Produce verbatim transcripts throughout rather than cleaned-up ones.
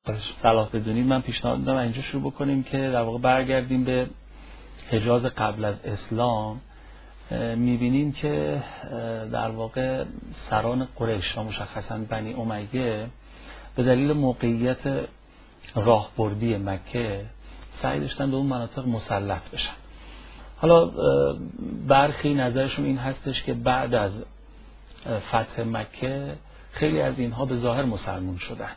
صلاح بدونید من پیشنهاد میدم اینجا شروع بکنیم که در واقع برگردیم به حجاز قبل از اسلام. میبینیم که در واقع سران قریش و مشخصا بنی امیه به دلیل موقعیت راهبردی مکه سعی داشتن به اون مناطق مسلط بشن. حالا برخی نظرشون این هستش که بعد از فتح مکه خیلی از اینها به ظاهر مسلمان شدن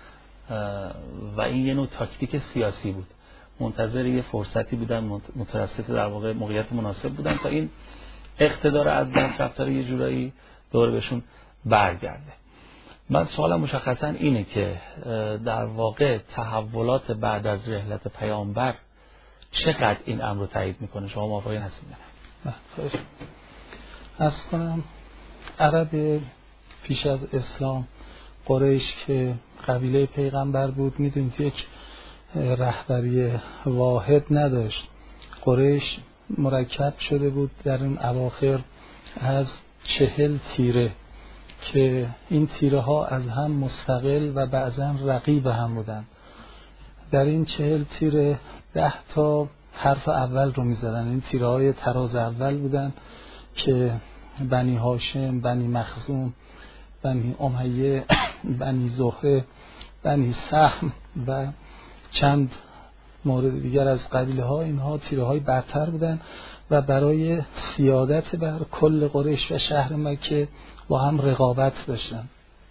و این یه نوع تاکتیک سیاسی بود، منتظر یه فرصتی بودن، متوسط در واقع موقعیت مناسب بودن تا این اقتدار از دست رفته یه جورایی دور بهشون برگرده. بعد سوالم مشخصا اینه که در واقع تحولات بعد از رحلت پیامبر چقدر این امر رو تایید میکنه؟ شما موافقین هستید؟ نه خیر. عرض کنم عرب پیش از اسلام، قریش که قبیله پیغمبر بود، میدونید یک رهبری واحد نداشت. قریش مرکب شده بود در این اواخر از چهل تیره که این تیره ها از هم مستقل و بعضا رقیب هم بودن. در این چهل تیره ده تا حرف اول رو میزدن. این تیره های تراز اول بودن که بنی هاشم، بنی مخزوم، بنی امیه، بنی زهره، بنی سهم و چند مورد دیگر از قبیله ها، اینها تیره های برتر بودن و برای سیادت بر کل قریش و شهر مکه با هم رقابت داشتن.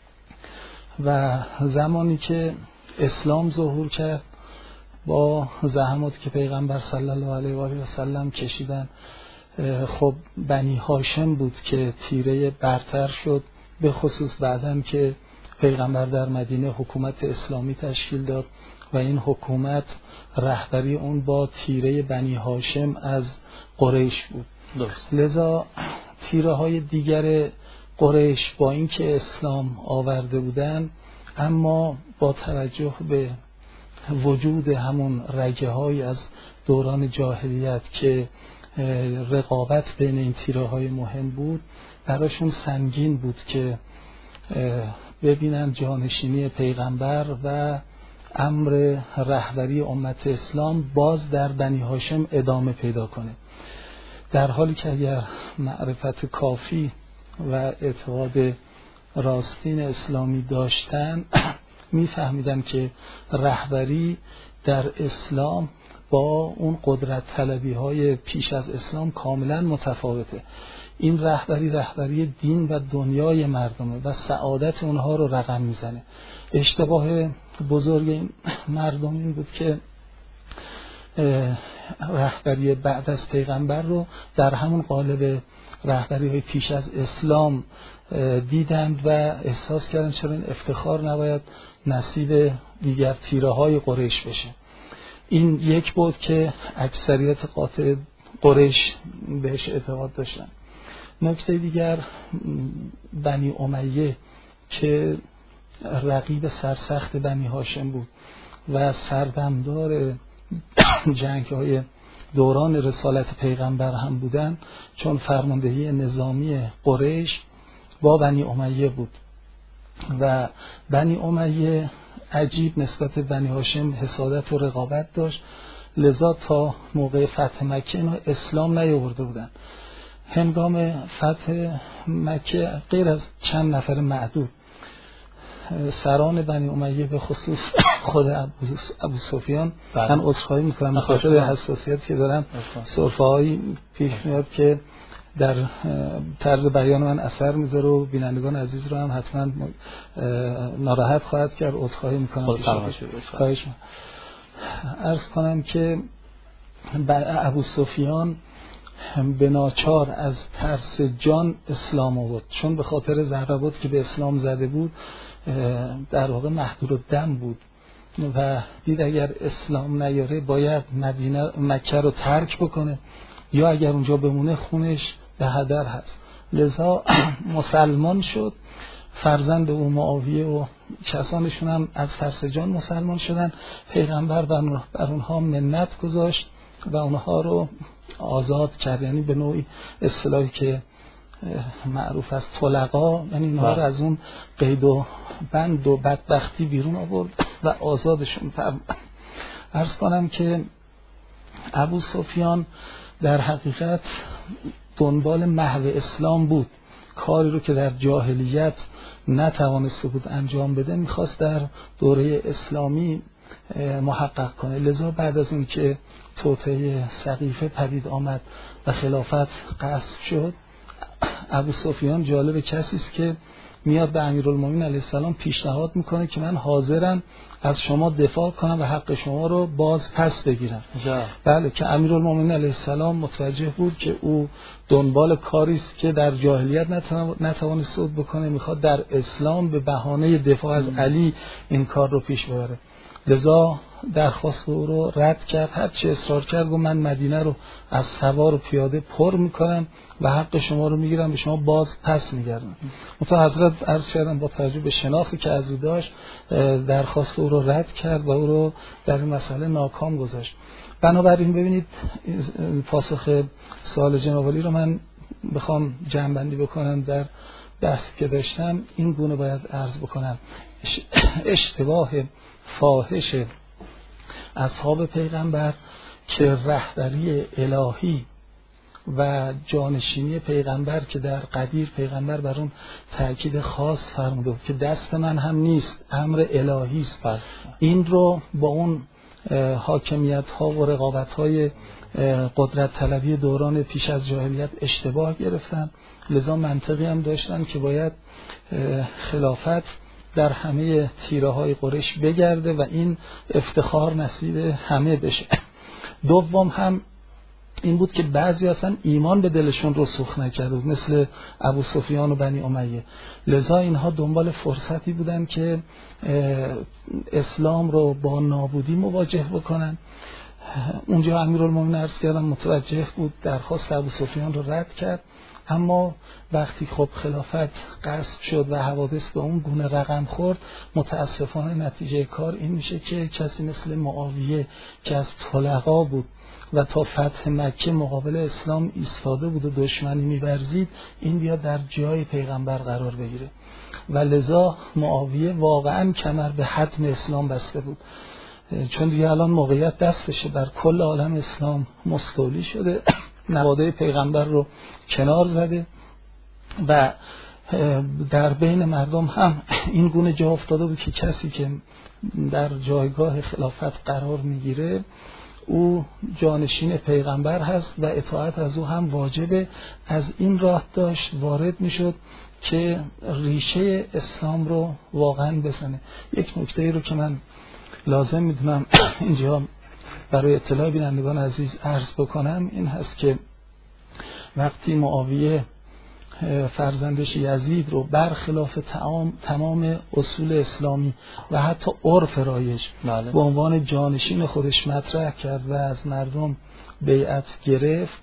و زمانی که اسلام ظهور کرد با زحماتی که پیغمبر صلی الله علیه و آله و سلم کشیدن، خب بنی هاشم بود که تیره برتر شد، به خصوص بعداً که پیغمبر در مدینه حکومت اسلامی تشکیل داد و این حکومت رهبری اون با تیره بنی هاشم از قریش بود. درست. لذا تیره های دیگر قریش با اینکه اسلام آورده بودن، اما با توجه به وجود همون رگه های از دوران جاهلیت که رقابت بین این تیره های مهم بود، براشون سنگین بود که ببینن جانشینی پیغمبر و امر رهبری امت اسلام باز در بنی هاشم ادامه پیدا کنه، در حالی که اگر معرفت کافی و اعتقاد راستین اسلامی داشتن میفهمیدن که رهبری در اسلام با اون قدرت طلبی های پیش از اسلام کاملا متفاوته. این رهبری رهبری دین و دنیای مردمه و سعادت اونها رو رقم میزنه. اشتباه بزرگ این مردم این بود که رهبری بعد از پیغمبر رو در همون قالب رهبری های پیش از اسلام دیدند و احساس کردن چرا این افتخار نباید نصیب دیگر تیره های قریش بشه. این یک بود که اکثریت قاطع قریش بهش اعتقاد داشتن. نکته دیگر بنی امیه که رقیب سرسخت بنی هاشم بود و سردمدار جنگ های دوران رسالت پیغمبر هم بودن، چون فرماندهی نظامی قریش با بنی امیه بود و بنی امیه عجیب نسبت به بنی هاشم حسادت و رقابت داشت. لذا تا موقع فتح مکه اینا اسلام نیاورده بودن. هنگام فتح مکه غیر از چند نفر معدود، سران بنی امیه به خصوص خود ابو سفیان، من عذرخواهی میکنم به خاطر حساسیت که دارم، سرفه‌هایی پیش میاد که در طرز بیان من اثر میذاره و بینندگان عزیز رو هم حتما ناراحت خواهد کرد. عذرخواهی میکنم. خواهش میکنم. عرض کنم که ابو سفیان به ناچار از ترس جان اسلام آورد، چون به خاطر ضربات که به اسلام زده بود در واقع محدود الدم بود و دید اگر اسلام نیاره باید مدینه مکه رو ترک بکنه یا اگر اونجا بمونه خونش به هدر هست. لذا مسلمان شد. فرزند او معاویه و کسانشون هم از ترس جان مسلمان شدن. پیغمبر بر اونها منت گذاشت و اونها رو آزاد کرد، یعنی به نوعی اصطلاحی که معروف است طلقا، یعنی اینها رو از اون قید و بند و بدبختی بیرون آورد و آزادشون فرمود. عرض کنم که ابو سفیان در حقیقت دنبال محو اسلام بود، کاری رو که در جاهلیت نتوانسته بود انجام بده میخواست در دوره اسلامی محقق کنه. لذا بعد از اون که توطئه سقیفه پدید آمد و خلافت غصب شد، ابو سفیان جالب کسی است که میاد به امیرالمومنین علیه السلام پیشنهاد میکنه که من حاضرم از شما دفاع کنم و حق شما رو باز پس بگیرم. بله، که امیرالمومنین علیه السلام متوجه بود که او دنبال کاری است که در جاهلیت نتوانسته بود بکنه، میخواد در اسلام به بهانه دفاع از علی این کار رو پیش ببره. لذا درخواست او رو رد کرد. هر چه اصرار کرد گفت من مدینه رو از سوار و پیاده پر میکنم و حق شما رو میگیرم، به شما باز پس میگردم. مثلا حضرت عرض کردم با توجه به شناختی که از او داشت درخواست او رو رد کرد و او رو در این مسئله ناکام گذاشت. بنابراین ببینید پاسخ سوال جناب عالی رو من بخوام جمع‌بندی بکنم در بحثی که داشتم این گونه باید عرض بکنم. اشتباه فاحش اصحاب پیغمبر که رهبری الهی و جانشینی پیغمبر که در قدیر پیغمبر بر اون تأکید خاص فرموده که دست من هم نیست، امر الهی است، این رو با اون حاکمیت ها و رقابت های قدرت طلبی دوران پیش از جاهلیت اشتباه گرفتن. لذا منطقی هم داشتن که باید خلافت در همه تیره های قریش بگرده و این افتخار نصیب همه بشه. دوم هم این بود که بعضی اصلا ایمان به دلشون رسوخ نکرده بود، مثل ابو سفیان و بنی امیه. لذا اینها دنبال فرصتی بودن که اسلام رو با نابودی مواجه بکنن. اونجا امیرالمومنین عرض کردم متوجه بود، درخواست ابو سفیان رو رد کرد. اما وقتی خب خلافت غصب شد و حوادث به اون گونه رقم خورد، متاسفانه نتیجه کار این میشه که کسی مثل معاویه که از طلقا بود و تا فتح مکه مقابل اسلام ایستاده بود و دشمنی می‌ورزید، این بیاد در جای پیغمبر قرار بگیره و لذا معاویه واقعا کمر به حتم اسلام بسته بود، چون دیگه الان موقعیت دستشه، بر کل عالم اسلام مستولی شده، نواده پیغمبر رو کنار زده و در بین مردم هم این گونه جا افتاده بود که کسی که در جایگاه خلافت قرار میگیره او جانشین پیغمبر هست و اطاعت از او هم واجبه. از این راه داشت وارد میشد که ریشه اسلام رو واقعا بزنه. یک نکته رو که من لازم میدونم اینجا برای اطلاع بینندگان عزیز عرض بکنم این هست که وقتی معاویه فرزندش یزید رو برخلاف تمام اصول اسلامی و حتی عرف رایج به عنوان جانشین خودش مطرح کرد و از مردم بیعت گرفت،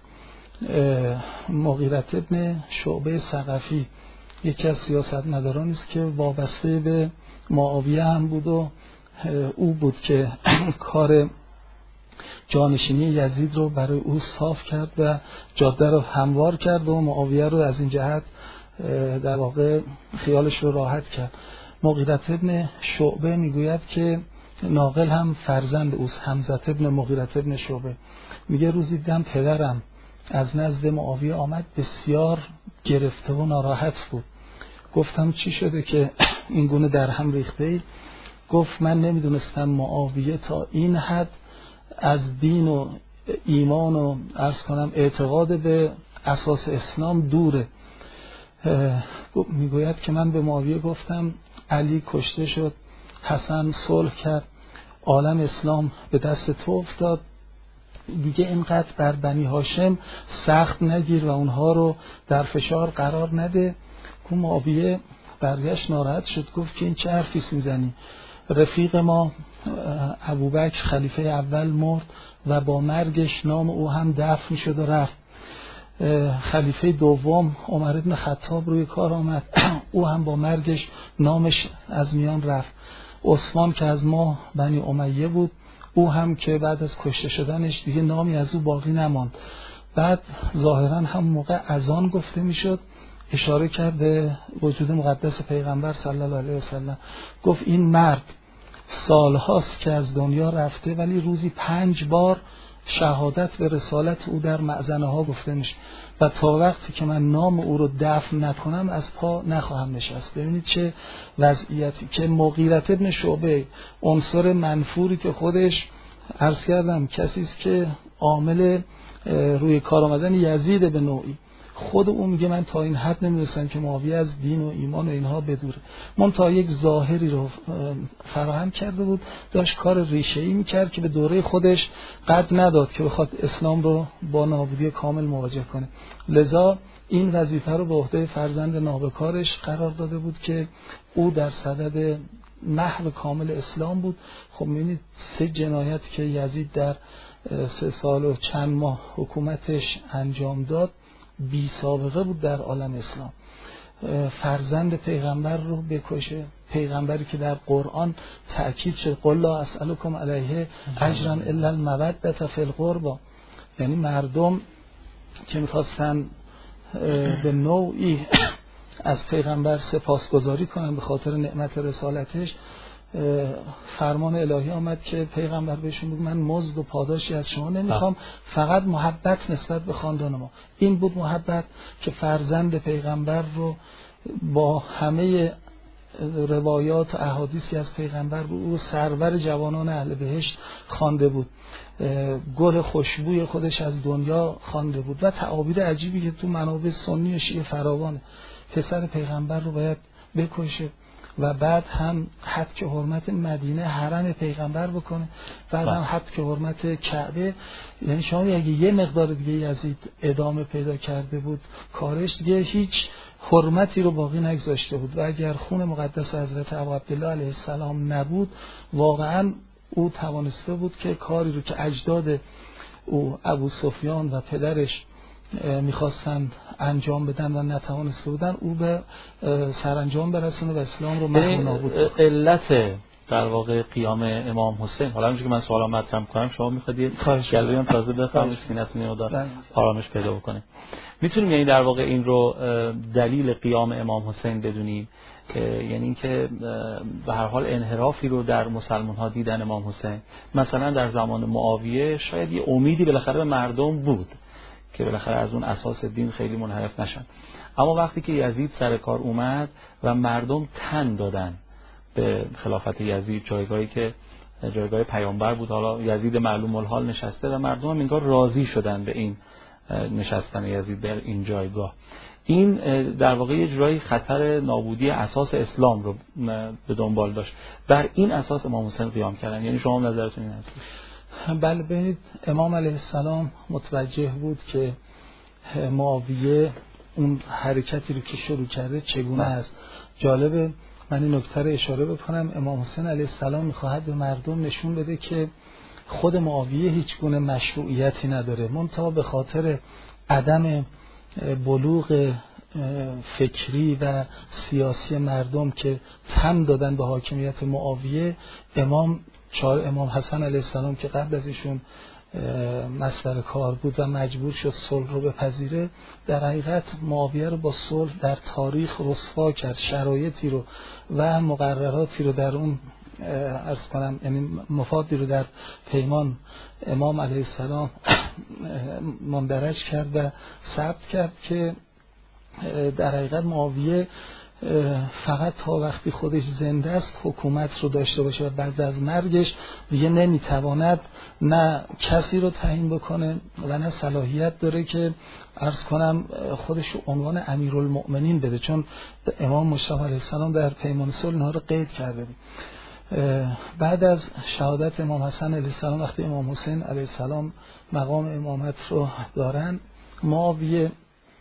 مغیرة ابن شعبه ثقفی یکی از سیاستمدارانی است که وابسته به معاویه هم بود و او بود که کار جانشینی یزید رو برای او صاف کرد و جاده رو هموار کرد و معاویه رو از این جهت در واقع خیالش رو راحت کرد. مغیرة ابن شعبه میگوید که ناقل هم فرزند اوست، حمزة ابن مغیرة ابن شعبه، میگه روزی دیدم پدرم از نزد معاویه آمد، بسیار گرفته و ناراحت بود. گفتم چی شده که این گونه در هم ریخته ای؟ گفت من نمیدونستم معاویه تا این حد از دین و ایمان و عرض کنم اعتقاد به اساس اسلام دوره. میگوید که من به معاویه گفتم علی کشته شد، حسن صلح کرد، عالم اسلام به دست تو افتاد، دیگه اینقدر بر بنی هاشم سخت نگیر و اونها رو در فشار قرار نده. که معاویه برگشت ناراحت شد، گفت که این چه حرفی میزنی؟ رفیق ما ابوبکر خلیفه اول مرد و با مرگش نام او هم دفن شد و رفت. خلیفه دوم عمر بن خطاب روی کار آمد، او هم با مرگش نامش از میان رفت. عثمان که از ما بنی امیه بود، او هم که بعد از کشته شدنش دیگه نامی از او باقی نماند. بعد ظاهرا هم موقع اذان گفته میشد، اشاره کرد به وجود مقدس پیغمبر صلی الله علیه و سلم، گفت این مرد سالهاست که از دنیا رفته، ولی روزی پنج بار شهادت به رسالت او در مأذنه ها گفته میشه و تا وقتی که من نام او رو دفن نکنم از پا نخواهم نشست. ببینید چه وضعیتی که مغیرة ابن شعبه، عنصر منفوری که خودش عرض کردم کسی است که عامل روی کار آمدن یزید به نوعی، خود اون میگه من تا این حد نمیرسم که معاویه از دین و ایمان و اینها بدوره. من تا یک ظاهری رو فراهم کرده بود، داشت کار ریشه‌ای میکرد که به دوره خودش قد نداد که بخواد اسلام رو با نابودی کامل مواجه کنه. لذا این وظیفه رو به عهده فرزند نابکارش قرار داده بود که او در صدد محو کامل اسلام بود. خب می‌بینید سه جنایت که یزید در سه سال و چند ماه حکومتش انجام داد بی سابقه بود در عالم اسلام. فرزند پیغمبر رو بکشه، پیغمبری که در قرآن تأکید شد قل لا اسألکم علیه اجرا الا المودة فی القربى، یعنی مردم که میخواستن به نوعی از پیغمبر سپاسگزاری کنن به خاطر نعمت رسالتش، فرمان الهی آمد که پیغمبر بهشون بگه من مزد و پاداشی از شما نمیخوام، فقط محبت نسبت به خاندان ما. این بود محبت که فرزند پیغمبر رو با همه روایات و احادیثی از پیغمبر بود او سرور جوانان اهل بهشت خوانده بود، گل خوشبوی خودش از دنیا خوانده بود و تعابیر عجیبی که تو منابع سنی و شیعه فراوانه. پسر پیغمبر رو باید بکشه و بعد هم حد که حرمت مدینه حرم پیغمبر بکنه، بعد هم حد که حرمت کعبه. یعنی شما اگه یه مقدار دیگه یزید ادامه پیدا کرده بود کارش، دیگه هیچ حرمتی رو باقی نگذاشته بود و اگر خون مقدس حضرت ابو عبدالله علیه السلام نبود واقعا او توانسته بود که کاری رو که اجداد او ابو سفیان و پدرش میخواستن انجام بدن و نتوانسته بودن او به سرانجام برسونه و اسلام رو محو نابود کنه. علت در واقع قیام امام حسین، حالا همونجوری که من سوالم مطرح کنم شما میخواید یه جلوه‌ای تازه بفهمید سینه‌تون اینو داره آرامش پیدا بکنه. میتونیم یعنی در واقع این رو دلیل قیام امام حسین بدونیم، یعنی اینکه به هر حال انحرافی رو در مسلمان ها دیدن امام حسین. مثلا در زمان معاویه شاید یه امیدی بالاخره به مردم بود که بالاخره از اون اساس دین خیلی منحرف نشن، اما وقتی که یزید سر کار اومد و مردم تن دادن به خلافت یزید، جایگاهی که جایگاه پیامبر بود، حالا یزید معلوم الحال نشسته و مردم هم انگار راضی شدن به این نشستن یزید در این جایگاه. این در واقع یه جورایی خطر نابودی اساس اسلام رو به دنبال داشت. بر این اساس امام حسین قیام کردن. یعنی شما نظرتون این هست؟ بله، ببینید امام علیه السلام متوجه بود که معاویه اون حرکتی رو که شروع کرده چگونه است. جالبه من این نکته رو اشاره بکنم، امام حسین علیه السلام میخواهد به مردم نشون بده که خود معاویه هیچ گونه مشروعیتی نداره، منتها به خاطر عدم بلوغ فکری و سیاسی مردم که تن دادن به حاکمیت معاویه، امام چهار امام حسن علیه السلام که قبل از ایشون مسئله کار بود و مجبور شد صلح رو بپذیره، در حقیقت معاویه رو با صلح در تاریخ رسوا کرد، شرایطی رو و مقرراتی رو در اون عرض کنم یعنی مفادی رو در پیمان امام علیه السلام مندرج کرد و ثبت کرد که در حقیقت معاویه فقط تا وقتی خودش زنده است حکومت رو داشته باشه و بعد از مرگش دیگه نمیتواند نه کسی رو تعیین بکنه و نه صلاحیت داره که عرض کنم خودش رو عنوان امیرالمؤمنین بده، چون امام مصطفی علیه السلام در پیمان صلح اینها رو قید کرده بود. بعد از شهادت امام حسن علیه السلام وقتی امام حسین علیه السلام مقام امامت رو دارن، معاویه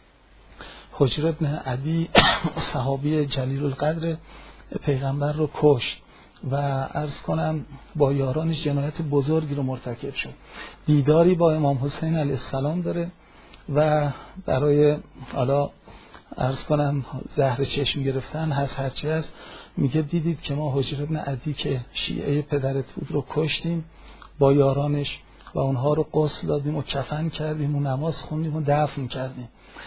حجر ابن عدی صحابی جلیل القدر پیغمبر رو کشت و عرض کنم با یارانش جنایت بزرگی رو مرتکب شد. دیداری با امام حسین علیه السلام داره و برای حالا عرض کنم زهر چشم گرفتن هست هرچی هست، میگه دیدید که ما حجر ابن عدی که شیعه پدرت بود رو کشتیم با یارانش و اونها رو غسل دادیم و کفن کردیم و نماز خوندیم و دفن کردیم.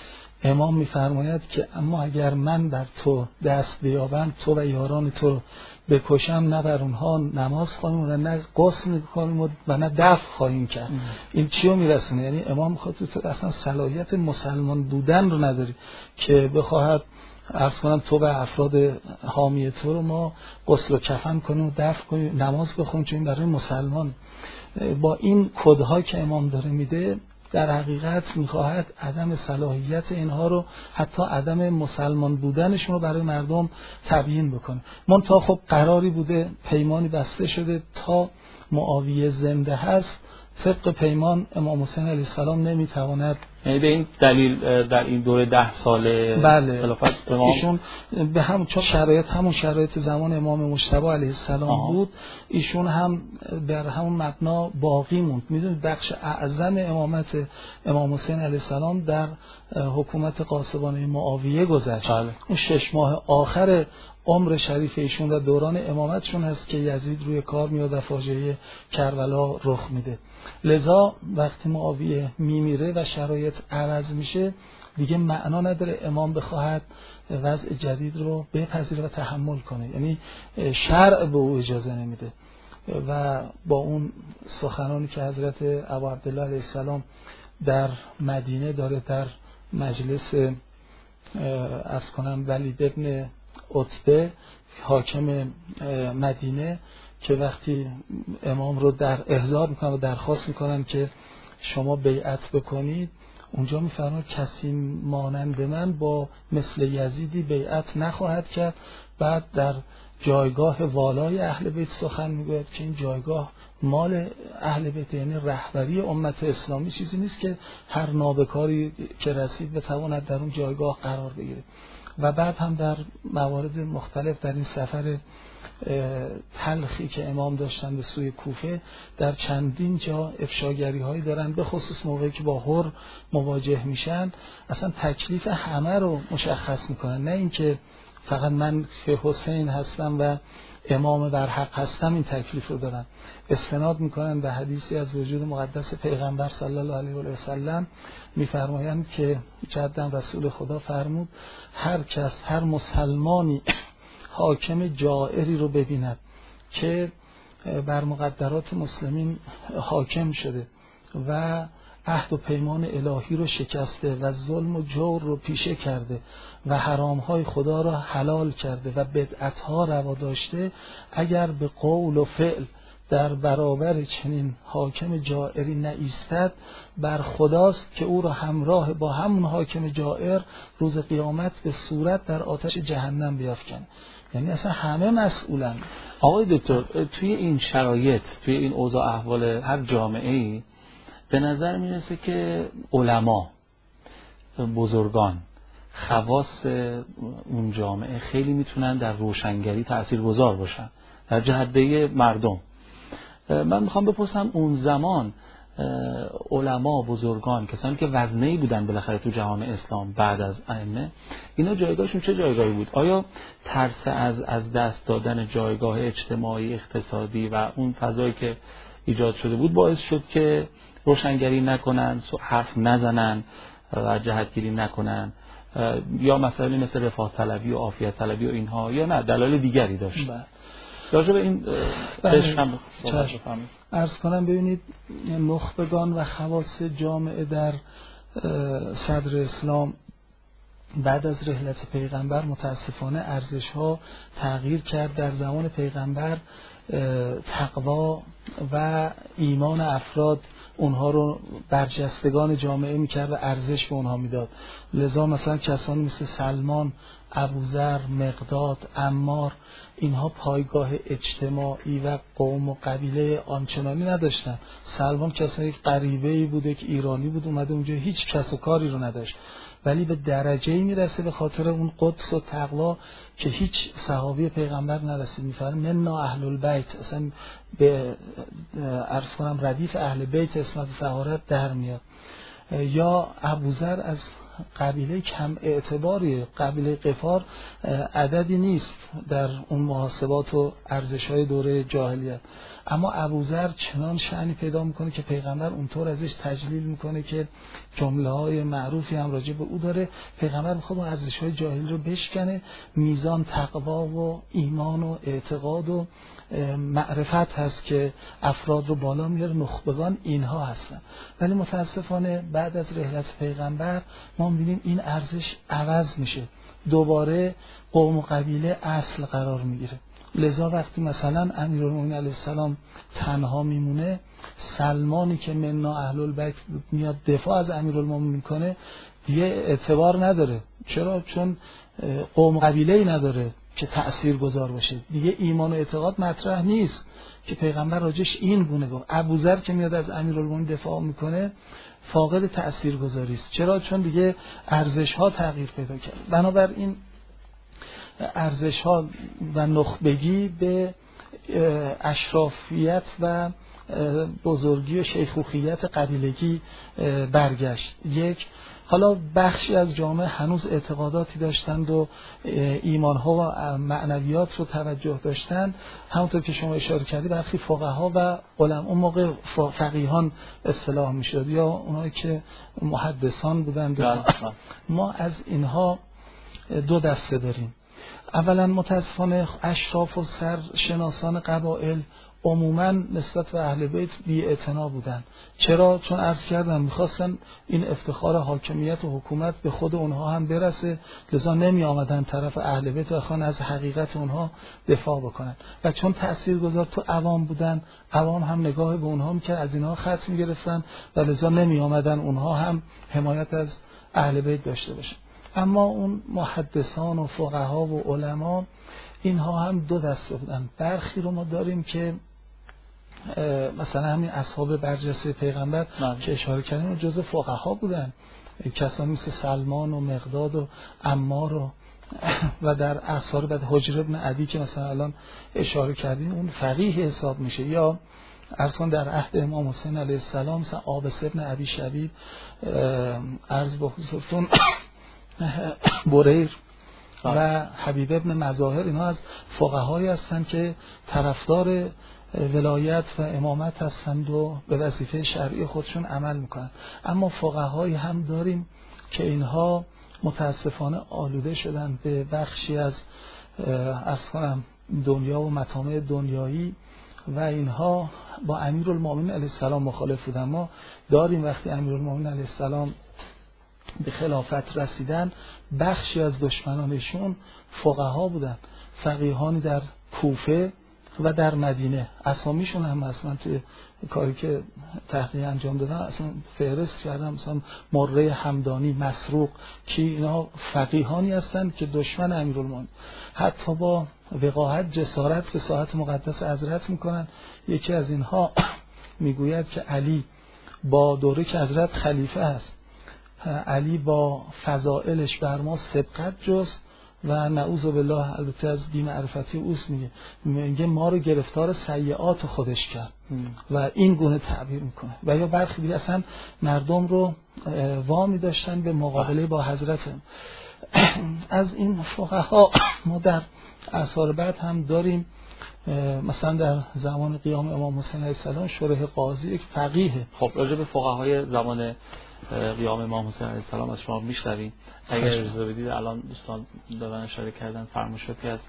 امام میفرماید که اما اگر من بر تو دست بیابم، تو و یاران تو رو بکشم، نه بر اونها نماز خواهیم و نه غسل کنیم و نه دفع خواهیم کرد. ام. این چی رو میرسونه؟ یعنی امام میخواد تو اصلا صلاحیت مسلمان بودن رو نداری که بخواهد عرض کنم تو و افراد حامی تو رو ما غسل و کفن کنیم و دفع کنیم، نماز بخونیم، چون برای مسلمان. با این کدها که امام داره میده در حقیقت میخواهد عدم صلاحیت اینها رو، حتی عدم مسلمان بودنشون رو برای مردم تبیین بکنه. منتها خب قراری بوده، پیمانی بسته شده تا معاویه زنده هست، طبق پیمان امام حسین علیه السلام نمیتواند، یعنی به این دلیل در این دوره ده ساله بله خلافت امام ایشون به هم چون شرایط همون شرایط زمان امام مجتبی علیه السلام آه. بود، ایشون هم در همون مبنا باقی موند. میدونید بخش اعظم امامت امام حسین علیه السلام در حکومت قاسبانه معاویه گذشت. بله. اون شش ماه آخر عمر شریف ایشون و دوران امامتشون هست که یزید روی کار میاد و فاجعه کربلا رخ میده. لذا وقتی معاویه میمیره و شرایط عوض میشه، دیگه معنا نداره امام بخواهد وضع جدید رو بپذیره و تحمل کنه، یعنی شرع به او اجازه نمیده. و با اون سخنانی که حضرت ابو عبدالله علیه السلام در مدینه داره، در مجلس عرض کنم ولید ابن عتبه حاکم مدینه، که وقتی امام رو در احضار میکنن و درخواست میکنن که شما بیعت بکنید، اونجا میفرماید کسی مانند من با مثل یزیدی بیعت نخواهد کرد. بعد در جایگاه والای اهل بیت سخن میگوید که این جایگاه مال اهل بیت، یعنی رهبری امت اسلامی، چیزی نیست که هر نابکاری که رسید بتواند در اون جایگاه قرار بگیره. و بعد هم در موارد مختلف در این سفر تلخی که امام داشتن به سوی کوفه، در چندین جا افشاگری هایی دارن، به خصوص موقعی که با هر مواجه میشن اصلا تکلیف همه رو مشخص میکنن، نه اینکه فقط من که حسین هستم و امام بر حق هستم این تکلیف رو دارن. استناد میکنن به حدیثی از وجود مقدس پیغمبر صلی الله علیه و سلم، میفرمایند که جداً رسول خدا فرمود هر کس، هر مسلمانی حاکم جائری رو ببیند که بر مقدرات مسلمین حاکم شده و عهد و پیمان الهی رو شکسته و ظلم و جور رو پیشه کرده و حرامهای خدا رو حلال کرده و بدعتها روا داشته، اگر به قول و فعل در برابر چنین حاکم جائری نایستد، بر خداست که او را همراه با همون حاکم جائر روز قیامت به صورت در آتش جهنم بیافکن. یعنی اصلا همه مسئولن. آقای دکتر، توی این شرایط، توی این اوضاع احوال هر جامعه‌ای به نظر میرسه که علما، بزرگان، خواص اون جامعه خیلی میتونن در روشنگری تاثیرگذار باشن در جهده مردم. من میخوام بپرسم اون زمان علما، بزرگان، کسانی که وزنه‌ای بودن بالاخره تو جهان اسلام بعد از ائمه، اینا جایگاهشون چه جایگاهی بود؟ آیا ترس از از دست دادن جایگاه اجتماعی، اقتصادی و اون فضایی که ایجاد شده بود باعث شد که روشنگری نکنن، حرف نزنن و جهتگیری نکنن، یا مسائلی مثل رفاه طلبی و عافیت طلبی و اینها، یا نه دلایل دیگری داشت؟ راجع به این بشم عرض کنم. ببینید نخبگان و خواص جامعه در صدر اسلام بعد از رحلت پیغمبر متاسفانه ارزش‌ها تغییر کرد. در زمان پیغمبر تقوا و ایمان افراد اونها رو برجستگان جامعه میکرد و ارزش به اونها میداد. لذا مثلا کسانی مثل سلمان، ابوذر، مقداد، عمار، اینها پایگاه اجتماعی و قوم و قبیله آنچنانی نداشتن. سلمان کسی غریبه‌ای بوده که ایرانی بود، اومده اونجا هیچ کس و کاری رو نداشت، ولی به درجه‌ای میرسه به خاطر اون قدس و تقوا که هیچ صحابی پیغمبر نرسید. میفرمه منا اهل البیت، اصلا به عرض کنم ردیف اهل بیت اسمت طهارت در میاد. یا ابوذر از قبیله کم اعتباریه. قبیله غفار عددی نیست در اون محاسبات و ارزش‌های دوره جاهلیت، اما ابوذر چنان شأنی پیدا میکنه که پیغمبر اونطور ازش تجلیل میکنه که جمله‌های معروفی هم راجع به او داره. پیغمبر میخواد اون ارزش‌های جاهلی رو بشکنه، میزان تقوا و ایمان و اعتقاد و معرفت هست که افراد رو بالا میاره، نخبگان اینها هستن. ولی متاسفانه بعد از رحلت پیغمبر ما میبینیم این ارزش عوض میشه، دوباره قوم و قبیله اصل قرار میگیره. لذا وقتی مثلا امیرالمومنین علیه السلام تنها میمونه، سلمانی که منا اهل البیت میاد دفاع از امیرالمومنین میکنه دیگه اعتبار نداره. چرا؟ چون قوم و قبیله‌ای نداره که تأثیر گذار باشه. دیگه ایمان و اعتقاد مطرح نیست که پیغمبر راجش این گونه گفت. ابوذر که میاد از امیرالمومنین دفاع میکنه فاقد تأثیر گذاری است. چرا؟ چون دیگه ارزش ها تغییر پیدا کرد. بنابراین ارزش ها و نخبگی به اشرافیت و بزرگی و شیخوخیت قبیلگی برگشت. یک، حالا بخشی از جامعه هنوز اعتقاداتی داشتند و ایمانها و معنویات رو توجه داشتند، همونطور که شما اشاره کردید برخی فقها و علما، اون موقع فقیهان اصطلاح میشد یا اونایی که محدثان بودند. ما از اینها دو دسته داریم. اولا متاسفانه اشراف و سرشناسان قبایل عموما نسبت به اهل بیت بی‌اعتنا بودن. چرا؟ چون عرض کردم میخواستن این افتخار حاکمیت و حکومت به خود اونها هم برسه، لذا نمی آمدن طرف اهل بیت و خواهن از حقیقت اونها دفاع بکنن. و چون تاثیرگذار تو عوام بودن، عوام هم نگاه به اونها میکرد، از اینها خط میگرفتن و لذا نمی آمدن اونها هم حمایت از اهل بیت داشته باشن. اما اون محدثان و فقها و علما اینها هم دو دسته بودن. برخی رو ما داریم که مثلا همین اصحاب برجسته پیغمبر من. که اشاره کردیم جزء فقها بودن، کسانی مثل سلمان و مقداد و عمار و و در اثار بعد حجر ابن عدی که مثلا الان اشاره کردیم اون فقیه حساب میشه. یا عرض کن در عهد امام حسین علیه السلام مثلا عابس ابن ابی شبیب، عرض به حضورتون بریر و حبیب ابن مظاهر، اینا از فقهایی هستند که طرفدار ولایت و امامت هستند و به وظیفه شرعی خودشون عمل میکنن. اما فقهایی هم داریم که اینها متاسفانه آلوده شدن به بخشی از اصلا دنیا و مطامع دنیایی و اینها با امیرالمومنین علیه السلام مخالف بودن. ما داریم وقتی امیرالمومنین علیه السلام به خلافت رسیدن بخشی از دشمنانشون فقها بودن، فقیهانی در کوفه و در مدینه. اسامیشون هم اصلا توی کاری که تحقیق انجام دادن اصلا فهرست کردم، مثلا مره همدانی، مسروق، که اینا فقیهانی هستند که دشمن امیرالمومنین، حتی با وقاحت جسارت به ساحت مقدس حضرت میکنن. یکی از اینها میگوید که علی با دوره که حضرت خلیفه است، علی با فضائلش بر ما سبقت جست و نعوذ بالله البته از بی‌معرفتی اوست، میگه میگه ما رو گرفتار سیئات خودش کرد و این گونه تعبیر میکنه. و یا برخی دیگه اصلا مردم رو وامی داشتن به مقابله با حضرت. از این فقها ما در اثار بعد هم داریم، مثلا در زمان قیام امام حسین علیه السلام شریح قاضی یک فقیه. خب راجع به فقهای زمان قیام امام حسین علیه السلام از شما میشنویم. اگر اجازه بدید الان دوستان دارن اشاره کردن فرمایشاتی از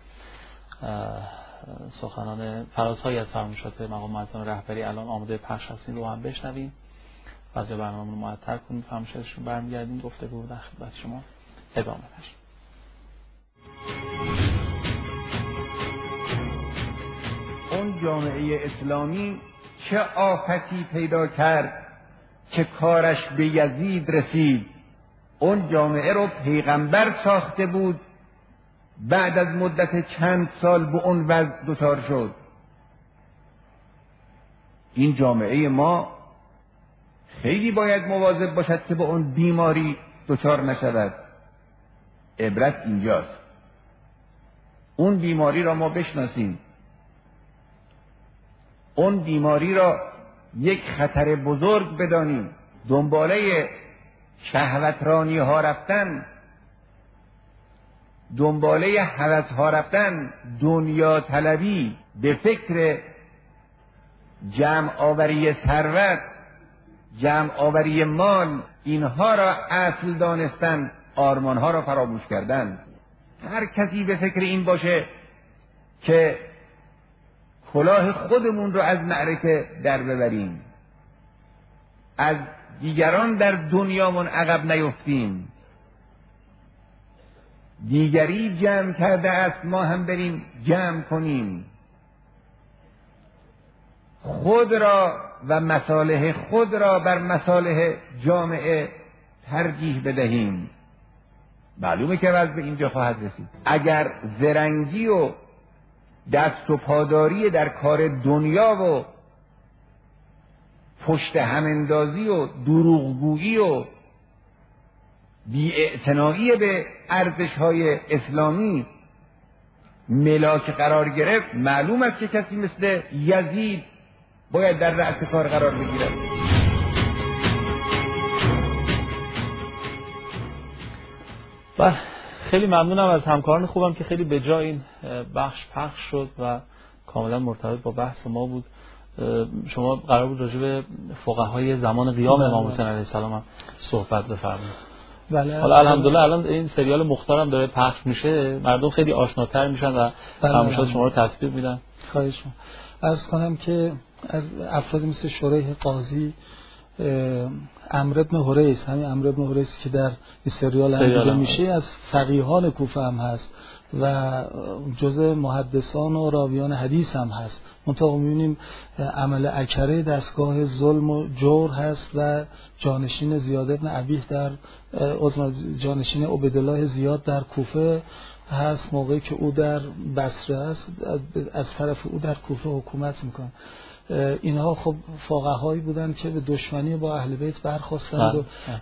سخنان فرازهایی از فرمایشات مقام معظم رهبری الان آماده پخش هستین رو هم بشنویم. بعد برنامه رو معطل کنیم، فرمایشاتشون برمیگردیم، گفتگو در خدمت شما ادامه بشه. اون جامعه اسلامی چه آفتی پیدا کرد که کارش به یزید رسید. اون جامعه رو پیغمبر ساخته بود، بعد از مدت چند سال به اون وضع دچار شد. این جامعه ما خیلی باید مواظب باشد که به اون بیماری دچار نشود. عبرت اینجاست. اون بیماری را ما بشناسیم، اون بیماری را یک خطر بزرگ بدانیم، دنباله شهوترانی ها رفتن، دنباله هوس ها رفتن، دنیا طلبی، به فکر جمع آوری ثروت، جمع آوری مال، اینها را اصل دانستن، آرمان ها را فراموش کردن. هر کسی به فکر این باشه که کلاه خودمون رو از معرکه در ببریم، از دیگران در دنیامون عقب نیفتیم، دیگری جمع کرده است ما هم بریم جمع کنیم، خود را و مصالح خود را بر مصالح جامعه ترجیح بدهیم. معلومه که وضع به اینجا خواهد رسید. اگر زرنگی و دست و پاداری در کار دنیا و پشت هماندازی و دروغگویی و بی‌اعتنایی به ارزش‌های اسلامی ملاک قرار گرفت، معلوم است که کسی مثل یزید باید در رأس کار قرار بگیرد. و خیلی ممنونم از همکاران خوبم که خیلی به جای این بخش پخش شد و کاملا مرتبط با بحث ما بود. شما قرار بود راجع به فقهای زمان قیام امام حسین علیه السلام هم صحبت بفرمایید. بله. حالا الحمدلله الان این سریال مختارم داره پخش میشه، مردم خیلی آشناتر میشن و تماشاگران شما رو تطبیق میدن. خواهش می‌کنم. عرض کنم که از افرادی مثل شریح قاضی، عمرو بن حریث، همین عمرو بن حریث که در این سریال هم دیده میشه، از فقیهان کوفه هم هست و جزء محدثان و راویان حدیث هم هست. منتها می‌بینیم عمل اکره دستگاه ظلم و جور هست و جانشین زیاد بن ابیه در عظم جانشین عبیدالله زیاد در کوفه هست، موقعی که او در بصره است از طرف او در کوفه حکومت میکنه. اینها خب فقهایی بودن که به دشمنی با اهل بیت برخاستند و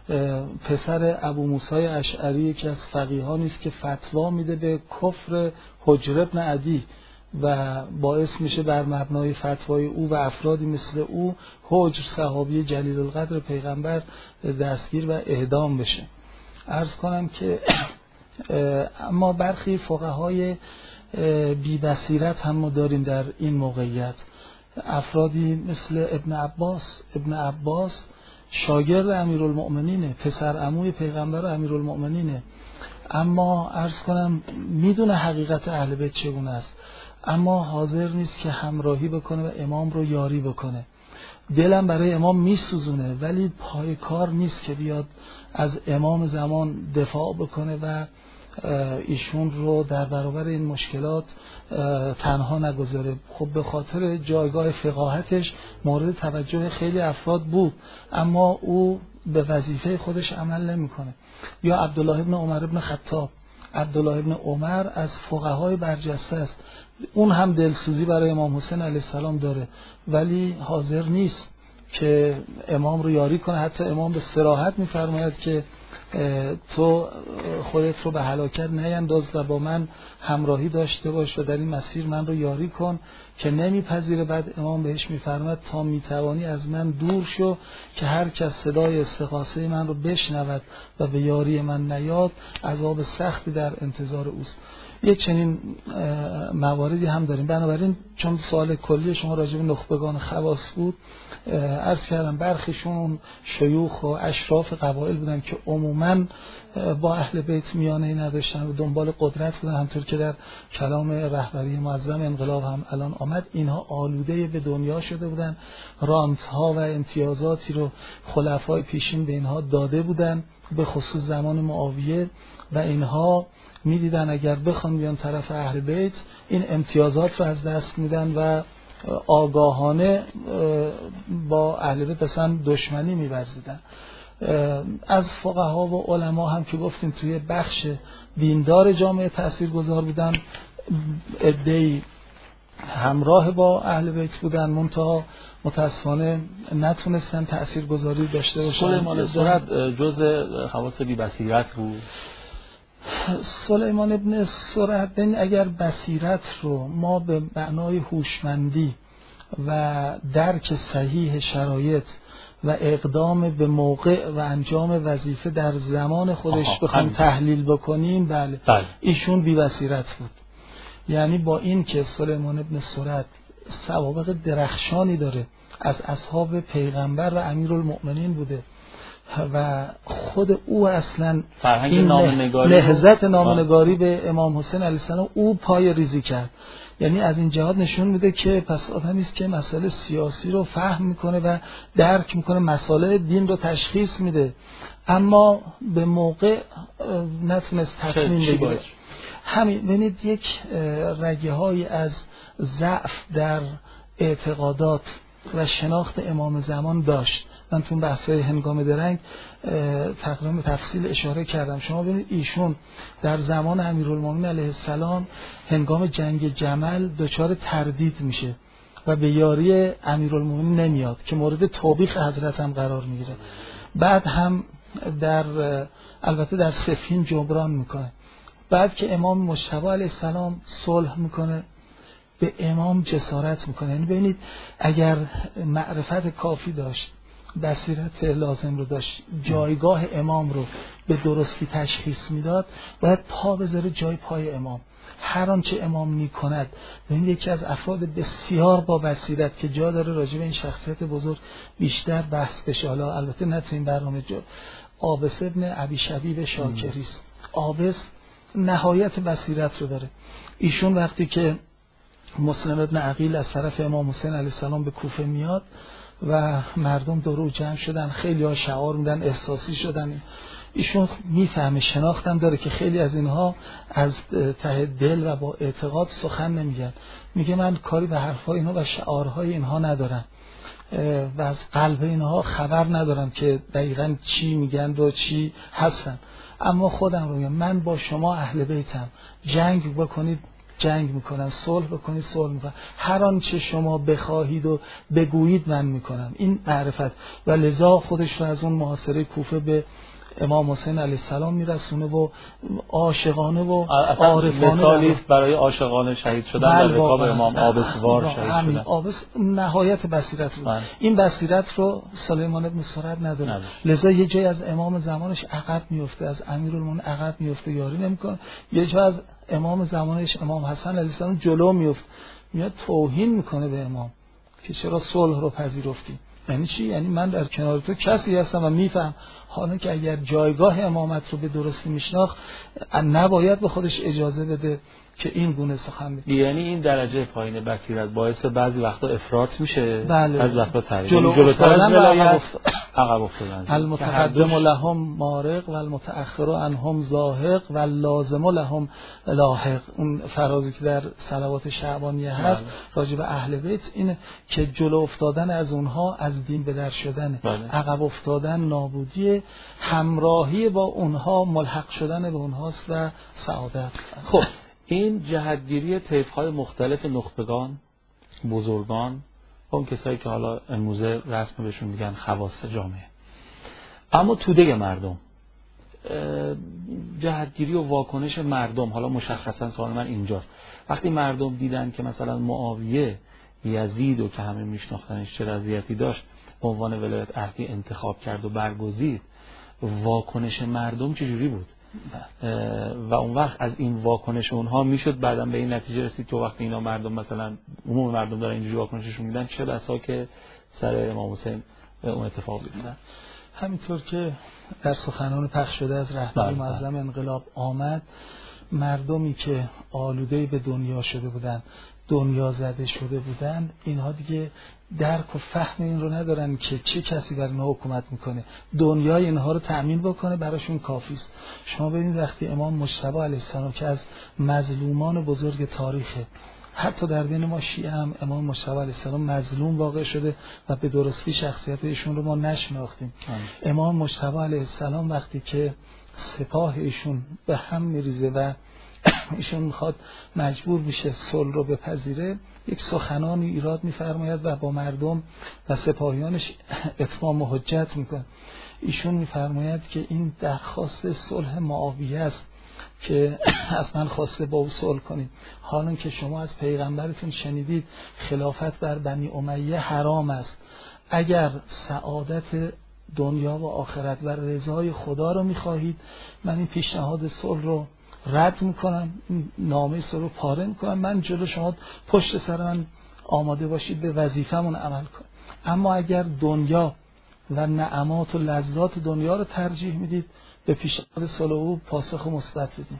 پسر ابو موسی اشعری که از فقیهانی است که فتوا میده به کفر حجر بن عدی و باعث میشه بر مبنای فتوای او و افرادی مثل او حجر صحابی جلیل القدر پیغمبر دستگیر و اعدام بشه. عرض کنم که اما برخی فقهای بی بصیرت هم ما داریم در این موقعیت. افرادی مثل ابن عباس ابن عباس شاگرد امیرالمؤمنینه، پسر عموی پیغمبر امیرالمؤمنینه، اما عرض کنم میدونه حقیقت اهل بیت چگونه است، اما حاضر نیست که همراهی بکنه و امام رو یاری بکنه. دلم برای امام میسوزونه ولی پای کار نیست که بیاد از امام زمان دفاع بکنه و ایشون رو در برابر این مشکلات تنها نگذاره. خب به خاطر جایگاه فقاهتش مورد توجه خیلی افراد بود، اما او به وظیفه خودش عمل نمیکنه. یا عبدالله ابن عمر ابن خطاب، عبدالله ابن عمر از فقهای برجسته است، اون هم دلسوزی برای امام حسین علیه السلام داره ولی حاضر نیست که امام رو یاری کنه. حتی امام به صراحت میفرماید که تو خودت رو به هلاکت نینداز و با من همراهی داشته باش و در این مسیر من رو یاری کن، که نمیپذیره. بعد امام بهش میفرماید تا میتوانی از من دور شو که هر کس صدای استغاثه من رو بشنود و به یاری من نیاد عذاب سختی در انتظار اوست. یک چنین مواردی هم داریم. بنابراین چون سوال کلی شما راجع به نخبگان خواص بود، عرض کردم برخیشون شیوخ و اشراف قبایل بودن که عموماً با اهل بیت میانه‌ای نداشتن و دنبال قدرت بودن، همطور که در کلام رهبری معظم انقلاب هم الان آمد. اینها آلوده به دنیا شده بودن، رانت‌ها و امتیازاتی رو خلفای پیشین به اینها داده بودن، به خصوص زمان معاویه، و اینها میدیدن اگر بخوان بیان طرف اهل بیت این امتیازات رو از دست میدن و آگاهانه با اهل بیت اصلا دشمنی می‌ورزیدن. از فقها و علما هم که گفتیم توی بخش دیندار جامعه تاثیرگذار بودن، عده‌ای همراه با اهل بیت بودن منتها متاسفانه نتونستن تاثیرگذاری داشته باشن. سلیمان سرد جزء خواص بی بصیرت بود. سلیمان ابن سرد اگر بصیرت رو ما به معنای هوشمندی و درک صحیح شرایط و اقدام به موقع و انجام وظیفه در زمان خودش بخوایم تحلیل بکنیم، بله, بله. ایشون بی‌بصیرت بود. یعنی با این که سلیمان ابن سرد سوابق درخشانی داره، از اصحاب پیغمبر و امیرالمؤمنین بوده و خود او اصلا این نامنگاری نهضت نامنگاری به امام حسین علیه السلام او پای ریزی کرد. یعنی از این جهات نشون میده که پس آدمی است که مسائل سیاسی رو فهم میکنه و درک میکنه، مسائل دین رو تشخیص میده، اما به موقع نتونست تصمیم بگیره. همین ببینید یک رگه های از ضعف در اعتقادات و شناخت امام زمان داشت. من تو بحث‌های هنگام درنگ تقریبا تفصیل اشاره کردم. شما ببینید ایشون در زمان امیرالمومنین علیه السلام هنگام جنگ جمل دچار تردید میشه و به یاری امیرالمومنین نمیاد که مورد توبیخ حضرت هم قرار میگیره. بعد هم در البته در صفین جبران میکنه. بعد که امام مجتبی علیه السلام صلح میکنه به امام جسارت میکنه. یعنی ببینید اگر معرفت کافی داشت، بصیرت لازم رو داشت، جایگاه امام رو به درستی تشخیص میداد، باید پا بذاره جای پای امام. هر آنچه امام میکند. ببینید یکی از افراد بسیار با بصیرت که جا داره راجع به این شخصیت بزرگ بیشتر بحث بشه، حالا البته نه تو این برنامه، جا عابس ابن ابی شبیب شاکری است. عابس نهایت بصیرت رو داره. ایشون وقتی که مسلم ابن عقیل از طرف امام حسین علیه السلام به کوفه میاد و مردم دور جمع شدن، خیلی ها شعار میدن، احساسی شدن، ایشون میفهمه، شناختم داره که خیلی از اینها از ته دل و با اعتقاد سخن نمیگن. میگه من کاری به حرفای اینها و شعارهای اینها ندارم و از قلب اینها خبر ندارم که دقیقاً چی میگن و چی هستن، اما خودم رو میگم، من با شما اهل بیتم، جنگ بکنید جنگ میکنن، صلح بکنید صلح میکنن، هر آنچه شما بخواهید و بگویید من میکنم. این معرفت و لذا خودش رو از اون محاصره کوفه به امام حسین علیه السلام میرسونه و عاشقانه و عارفانه مثالی است برای عاشقانه شهید شدن در رکاب امام. عابس وار شهید شدن. عابس نهایت بصیرت رو. این بصیرت رو سلیمان ابن سرد نداره، لذا یه جای از امام زمانش عقب میفته، از امیرالمومنین عقب میفته، یاری نمیکنه. یه جای از امام زمانش امام حسن علیه السلام جلو میفته، میاد توهین میکنه به امام که چرا صلح رو پذیرفتی. یعنی چی؟ یعنی من در کنار تو کسی هستم و میفهم، حالا که اگر جایگاه امامت رو به درستی میشناخت نباید به خودش اجازه بده که این گونه سخن بگه. یعنی این درجه پایین بصیرت باعث بعضی وقتا افراط میشه، بله. بعضی وقتا تغییر. جلو افتادن ولایت عقب افتادن. المتقدم لهم مارق و المتأخر عنهم زاهق و اللازم لهم لاحق. اون فرازی که در صلوات شعبانیه هست راجع به اهل بیت اینه که جلو افتادن از اونها از دین به در شدن، عقب افتادن نابودی، همراهی با اونها ملحق شدن به اونهاست و سعادت. خب این جهتگیری طیف‌های مختلف نخبگان، بزرگان، اون کسایی که حالا امروزه رسم بهشون میگن خواص جامعه، اما توده مردم، جهتگیری و واکنش مردم. حالا مشخصا سوال من اینجاست، وقتی مردم دیدن که مثلا معاویه یزید و که همه میشناختنش چه وضعیتی داشت به عنوان ولایت عهدی انتخاب کرد و برگزید، واکنش مردم چجوری بود؟ و اون وقت از این واکنش اونها میشد بعدم به این نتیجه رسید که وقتی اینا مردم مثلا عموم مردم دارن اینجوری واکنششون میدن، چه بسا که سر امام حسین اون اتفاق بیفته. همینطور که در سخنان پخش شده از رهبر معظم انقلاب آمد، مردمی که آلوده به دنیا شده بودن، دنیا زده شده بودن، اینها دیگه درک و فهم این رو ندارن که چه کسی بر اینها حکومت میکنه، دنیای اینها رو تأمین بکنه براشون کافی است. شما ببینید وقتی امام مجتبی علیه السلام که از مظلومان بزرگ تاریخه، حتی در بین ما شیعه هم امام مجتبی علیه السلام مظلوم واقع شده و به درستی شخصیت ایشون رو ما نشناختیم. امام مجتبی علیه السلام وقتی که سپاه ایشون به هم میریزه و ایشون میخواد مجبور میشه صلح رو بپذیره، یک سخنانی ایراد میفرماید و با مردم و سپاهیانش اتمام و حجت میکنه. ایشون میفرماید که این درخواست صلح معاویه است که از من خواسته با او صلح کنید، حالا که شما از پیغمبرتون شنیدید خلافت بر بنی امیه حرام است، اگر سعادت دنیا و آخرت و رضای خدا رو میخواهید، من این پیشنهاد صلح رو رد میکنم، این نامه صلح رو پاره میکنم، من جلو شما پشت سر من آماده باشید به وظیفه‌مون عمل کنید. اما اگر دنیا و نعمات و لذات دنیا رو ترجیح میدید، به پیشنهاد صلح او پاسخ مثبت بدید.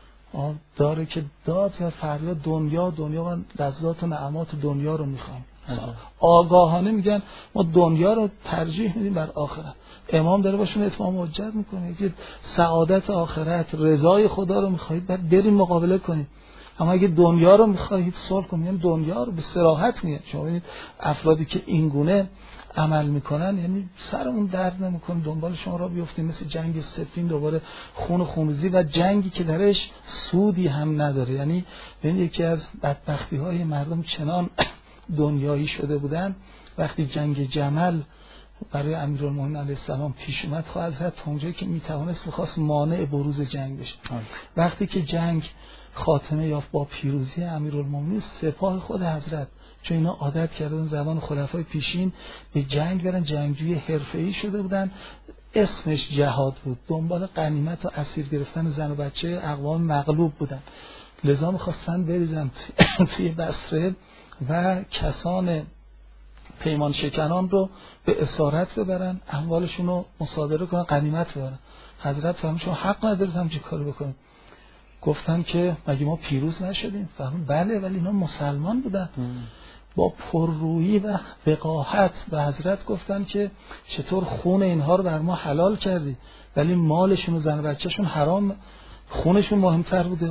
داره که داد و فریاد دنیا دنیا و لذات و نعمات دنیا رو میخوایم. آگاهانه میگن ما دنیا رو ترجیح میدیم بر آخرت. امام داره باشون اتمام حجت میکنه که سعادت آخرت، رضای خدا رو میخواهید، بعد بریم مقابله کنید. اما اگه دنیا رو میخواهید صلح کنید، یعنی دنیا رو به صراحت میگن. شما ببینید افرادی که این گونه عمل میکنن، یعنی سرمون درد نمیکنه دنبال شما را بیفتیم، مثل جنگ سفین دوباره خون و خونریزی و جنگی که درش سودی هم نداره. یعنی ببین یکی از بدبختی های مردم چنان دنیایی شده بودن، وقتی جنگ جمل برای امیرالمومنین علیه السلام پیش اومد، خب حضرت اونجایی که میتوانست میخواست مانع بروز جنگ بشه. وقتی که جنگ خاتمه یافت با پیروزی امیرالمومنین، سپاه خود حضرت، چون اینا عادت کردن زمان خلفای پیشین به جنگ برن، جنگجوی حرفه‌ای شده بودن، اسمش جهاد بود، دنبال غنیمت و اسیر گرفتن زن و بچه اقوام مغلوب بودن، لذا میخواستن بریزن توی بصره و کسان پیمان شکنان رو به اسارت ببرن، اموالشون رو مصادره کنن، غنیمت ببرن. حضرت فرمود شما حق ندارید همچین کاری بکنید. گفتن که مگه ما پیروز نشدیم؟ فرمود بله، ولی اینا مسلمان بودن. با پررویی و وقاحت به حضرت گفتن که چطور خون اینها رو بر ما حلال کردی، ولی مالشون و زن و بچه‌شون حرام، خونشون مهمتر بوده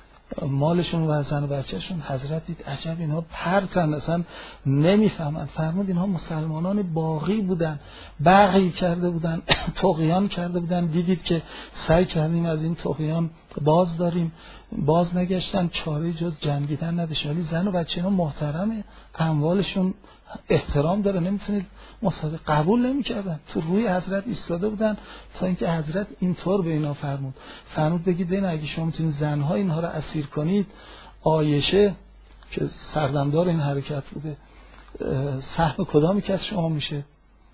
مالشون و زن و بچه‌شون. حضرت دید عجب اینها پرتن، اصلا نمیفهمن. فرمود اینها مسلمانان باقی بودن، بغی کرده بودن، طغیان کرده بودن، دیدید که سعی کردیم از این طغیان باز داریم، باز نگشتن، چاره جز جنگیدن نداشت، ولی زن و بچه ها محترمه، اموالشون احترام داره، نمیتونید مصادقه قبول نمیکردن، تو روی حضرت ایستاده بودن تا اینکه حضرت اینطور به اینا فرمود فرمود بگید ببین اگه شما میتونید زنها اینها رو اسیر کنید، عایشه که سردمدار این حرکت بوده سهم کدامی که از شما میشه؟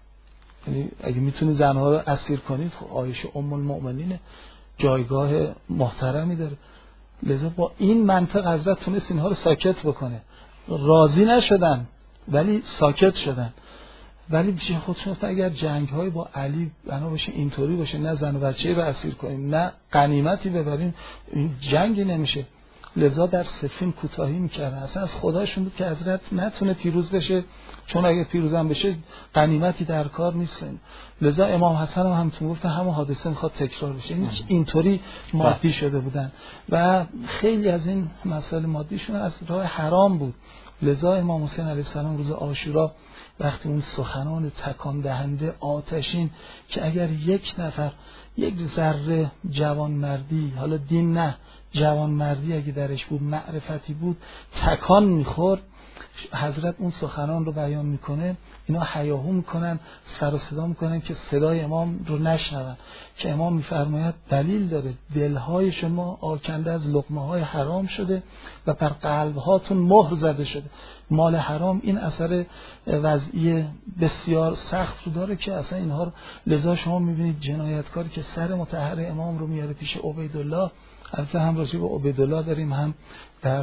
یعنی اگه میتونید زنها رو اسیر کنید، خب عایشه ام المؤمنین جایگاه محترمی داره. لذا با این منطق حضرت تونست اینها رو ساکت بکنه. راضی نشدن ولی ساکت شدن. ولی پیش خودشون اگر جنگ های با علی بنا باشه اینطوری باشه، نه زن و بچه رو اسیر کنیم نه غنیمتی ببریم، این جنگی نمیشه. لذا در سفین کوتاهی میکردن. اصلا از خداشون بود که حضرت نتونه پیروز بشه، چون اگه پیروز هم بشه غنیمتی در کار نیست. لذا امام حسن هم همتون گفتن همون حادثه میخواد تکرار بشه. این اینطوری مادی شده بودن و خیلی از این مسائل مادیشون از راه حرام بود. لذا امام حسین علیه السلام روز عاشورا وقتی اون سخنان تکان دهنده آتشین که اگر یک نفر یک ذره جوانمردی، حالا دین نه، جوانمردی اگه درش بود، معرفتی بود، تکان میخورد، حضرت اون سخنان رو بیان میکنه، اینا هیاهو میکنن، سر و صدا میکنن که صدای امام رو نشنون، که امام میفرماید دلیل داره، دلهای شما آکنده از لقمه های حرام شده و بر قلبهاتون مهر زده شده. مال حرام این اثر وضعی بسیار سخت رو داره که اصلا اینها رو، لذا شما میبینید جنایتکاری که سر مطهر امام رو میاره پیش عبیدالله، البته هم راجع به عبیدالله داریم، هم در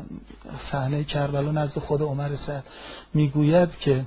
صحنه کربلا نزد خود عمر سعد میگوید که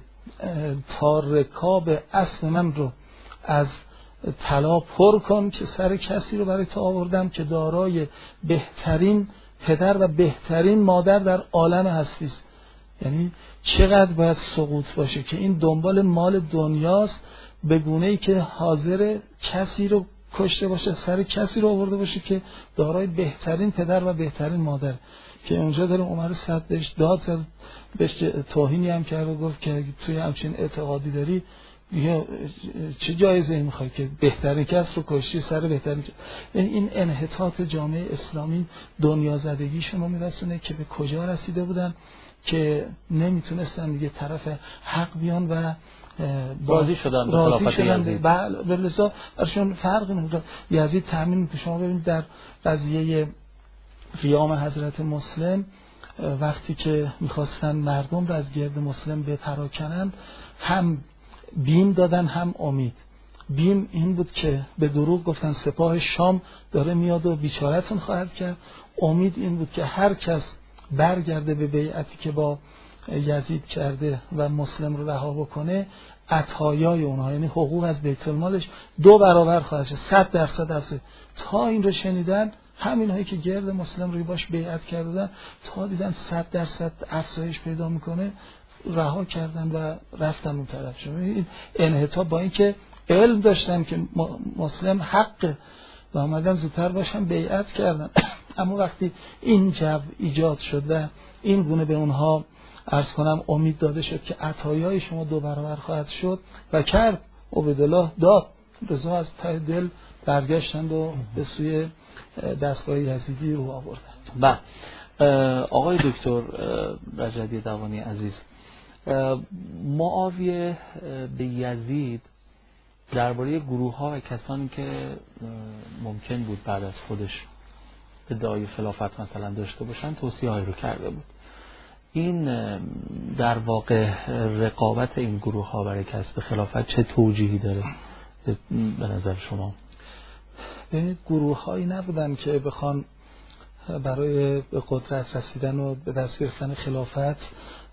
تا رکاب اسب من رو از طلا پر کن که سر کسی رو برای تو آوردم که دارای بهترین پدر و بهترین مادر در عالم هستی است. یعنی چقدر باید سقوط باشه که این دنبال مال دنیاست، به گونه‌ای که حاضر کسی رو کشته باشه، سر کسی رو آورده باشه که دارای بهترین پدر و بهترین مادر. که اونجا داریم عمر سعد بهش داد زد، بهش توهینی هم کرد و گفت که توی همچین اعتقادی داری یا چه جایزه ای میخوای که بهترین کس رو کشتی، سر بهترین کس. این انحطاط جامعه اسلامی دنیا زدگیشون رو میرسونه که به کجا رسیده بودن که نمیتونستن دیگه طرف حق بیان و راضی شدن به خلافت یزید. بله، لذا برشون فرق نمیکنه. یزید تامین که شما ببینید در قضیه قیام حضرت مسلم، وقتی که میخواستن مردم رو از گرد مسلم بپراکنن، هم بیم دادن هم امید. بیم این بود که به دروغ گفتن سپاه شام داره میاد و بیچارتون خواهد کرد. امید این بود که هر کس برگرده به بیعتی که با یزید کرده و مسلم رو رها بکنه، عطایای اونها یعنی حقوق از بیت المالش دو برابر خواهد شد، صد درصد افزایش. تا این رو شنیدن همین هایی که گرد مسلم روی باش بیعت کردن، تا دیدن صد درصد افزایش پیدا میکنه رها کردن و رفتن اون طرف. شما این انحطاط، با اینکه علم داشتن که مسلم حق و اومدن زودتر باشن بیعت کردن، اما وقتی این جو ایجاد شد و این گونه به اونها عرض کنم امید داده شد که عطایای شما دو برابر خواهد شد و کرد، عبیدالله داد، رضا از ته دل برگشتند و به سوی دستگاه یزیدی رو آوردند. بله آقای دکتر رجبی دوانی عزیز، معاویه به یزید درباره گروه ها و کسانی که ممکن بود بعد از خودش ادعای خلافت مثلا داشته باشن توصیه هایی رو کرده بود. این در واقع رقابت این گروه ها برای کسب خلافت چه توجیهی داره به نظر شما؟ ببینید گروه هایی نبودن که بخوان برای به قدرت رسیدن و به دست گرفتن خلافت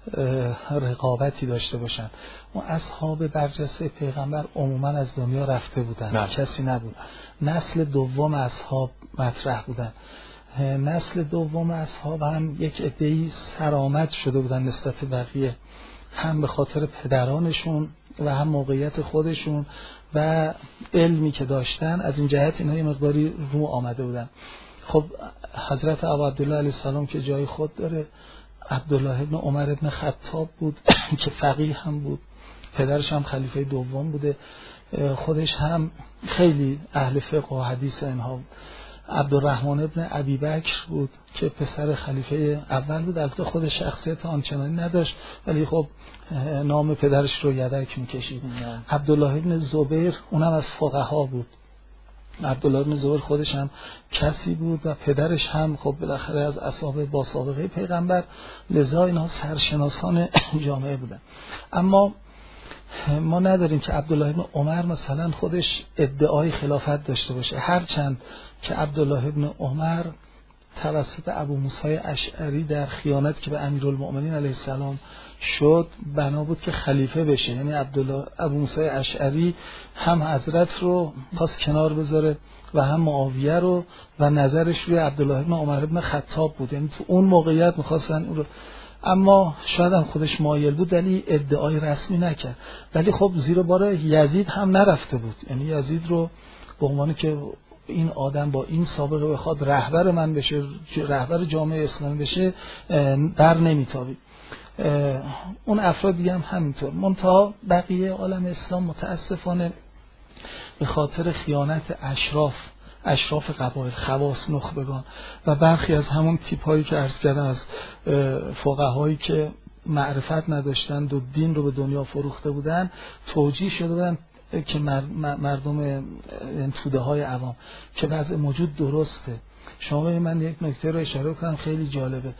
رقابتی داشته باشن. اون اصحاب برجسته پیغمبر عموما از دنیا رفته بودن، نه. کسی نبود. نسل دوم اصحاب مطرح بودن. نسل دوم اصحاب هم یک عده‌ای سرآمد شده بودن نسبت بقیه، هم به خاطر پدرانشون و هم موقعیت خودشون و علمی که داشتن. از این جهت اینها یه مقداری رو آمده بودن. خب حضرت ابو عبدالله علیه السلام که جای خود داره، عبدالله ابن عمر ابن خطاب بود که فقیه هم بود، پدرش هم خلیفه دوم بوده، خودش هم خیلی اهل فقه و حدیث اینها بود. عبدالرحمن ابن ابی بکر بود که پسر خلیفه اول بود، البته خود شخصیت آنچنانی نداشت ولی خب نام پدرش رو یدک میکشید. عبدالله ابن زبیر اونم از فقها بود. عبدالله ابن زبیر خودش هم کسی بود و پدرش هم خب بالاخره از اصحاب با سابقه پیغمبر، لذا اینها سرشناسان جامعه بودن. اما ما نداریم که عبدالله ابن عمر مثلا خودش ادعای خلافت داشته باشه، هرچند که عبدالله ابن عمر توسط ابو موسی اشعری در خیانت که به امیرالمؤمنین علیه السلام شد بنا بود که خلیفه بشه. یعنی عبدالله ابو موسی اشعری هم حضرت رو خواست کنار بذاره و هم معاویه رو و نظرش روی عبدالله ابن عمر ابن خطاب بود، یعنی تو اون موقعیت می‌خواستن اون رو، اما شاید هم خودش مایل بود ولی ادعای رسمی نکرد. ولی خب زیر بار یزید هم نرفته بود، یعنی یزید رو به عنوان که این آدم با این سابقه بخواد رهبر من بشه، رهبر جامعه اسلامی بشه، بر نمیتابید. اون افراد دیگه هم همینطور. منتها بقیه عالم اسلام متاسفانه به خاطر خیانت اشراف اشراف قبایل، خواص، نخبگان و برخی از همون تیپ هایی که عرض کردم از فقهایی که معرفت نداشتند و دین رو به دنیا فروخته بودن، توجیه شده بودن که مردم توده های عوام که وضع موجود درسته. شما من یک نکته رو اشاره کنم خیلی جالبه.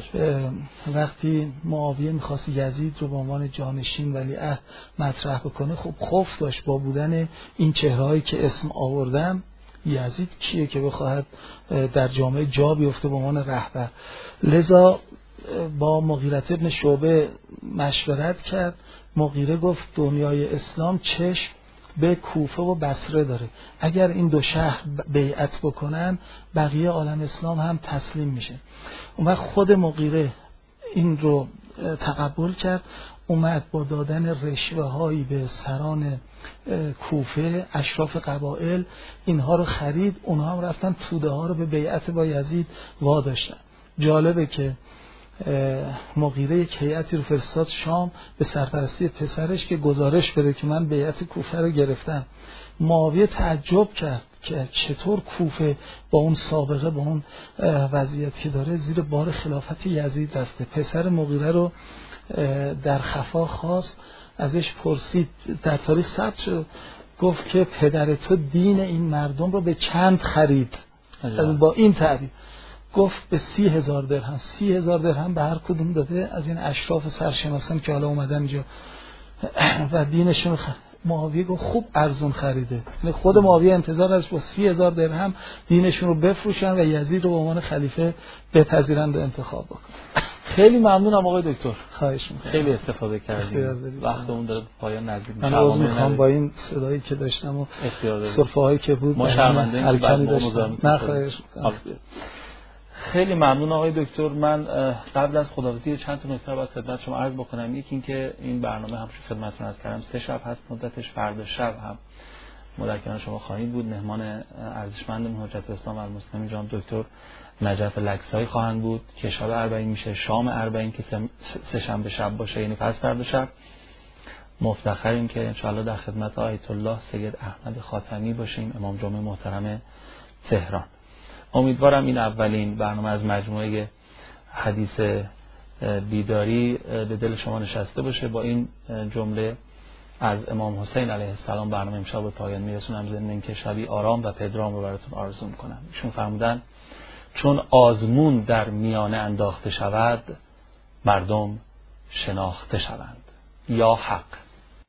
وقتی معاویه می‌خواست یزید رو به عنوان جانشین ولیعهد مطرح بکنه، خب خوف داشت با بودن این چهرهایی که اسم آوردم، یزید کیه که بخواهد در جامعه جا بیفته به عنوان رهبر. لذا با مغیره ابن شعبه مشورت کرد. مغیره گفت دنیای اسلام چشم به کوفه و بصره داره، اگر این دو شهر بیعت بکنن بقیه عالم اسلام هم تسلیم میشه. اون وقت خود مغیره این رو تقبل کرد، اومد با دادن رشوه هایی به سران کوفه، اشراف قبایل، اینها رو خرید، اونها هم رفتن توده ها رو به بیعت با یزید واداشتن. جالبه که مغیره یک هیئتی رو فرستاد شام به سرپرستی پسرش که گزارش بده که من بیعت کوفه رو گرفتم. معاویه تعجب کرد که چطور کوفه با اون سابقه، با اون وضعیت که داره، زیر بار خلافت یزید رفته. پسر مغیره رو در خفا خواست، ازش پرسید، در تاریخ ثبت شد، گفت که پدر تو دین این مردم رو به چند خرید؟ با این تعبیر گفت به سی هزار درهم. سی هزار درهم به هر کدوم داده از این اشراف سرشناسان که حالا اومدن اینجا و دینشون خ... معاویه گفت خوب ارزون خریده. یعنی خود معاویه انتظار از با سی هزار درهم دینشون رو بفروشن و یزید رو به عنوان خلیفه بپذیرند و انتخاب بکنن. خیلی ممنونم آقای دکتر. خواهش می‌کنم. خیلی استفاده کردیم. وقتمون داره پایان نزدیک میشه. من عذر می‌خوام با این صدایی که داشتم و سرفه‌هایی که بود ما شرمنده ایم که بعد داشتم. نه خواهش می‌کنم. خیلی ممنون آقای دکتر. من قبل از خداحافظی چند تا نکته باید خدمت شما عرض بکنم. یکی اینکه این برنامه هم خدمتتون عرض کردم سه شب هست مدتش، فردا شب هم ما در کنار شما خواهیم بود. مهمان ارزشمند حجت اسلام و المسلمین جناب دکتر نجف لکسایی خواهند بود که شب اربعین میشه، شام اربعین که سه شنبه شب باشه، یعنی پس فردا شب. مفتخریم که انشاءالله در خدمت آیت الله سید احمد خاتمی باشیم، امام جمعه محترم تهران. امیدوارم این اولین برنامه از مجموعه حدیث بیداری به دل شما نشسته باشه. با این جمله از امام حسین علیه السلام برنامه امشب به پایان میرسونم، ضمن اینکه شبی آرام و پدرام رو براتون آرزو میکنم. ایشون فرمودن چون آزمون در میانه انداخته شود، مردم شناخته شوند. یا حق.